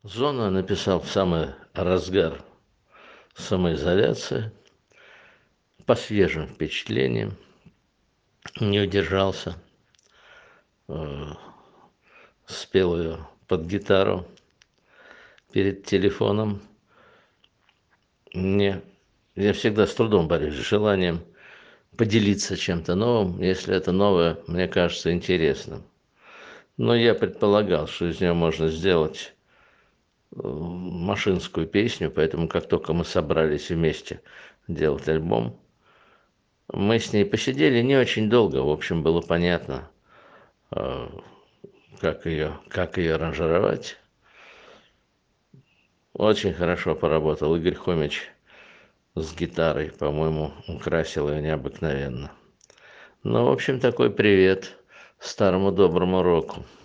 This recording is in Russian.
Зона написал в самый разгар самоизоляции, по свежим впечатлениям, не удержался, э, спел ее под гитару перед телефоном. Мне я всегда с трудом борюсь с желанием поделиться чем-то новым, если это новое мне кажется интересным. Но я предполагал, что из нее можно сделать машинскую песню, поэтому как только мы собрались вместе делать альбом, мы с ней посидели не очень долго. В общем, было понятно, э, как ее аранжировать. Очень хорошо поработал Игорь Хомич с гитарой, по-моему, украсил ее необыкновенно. Ну, в общем, такой привет старому доброму року.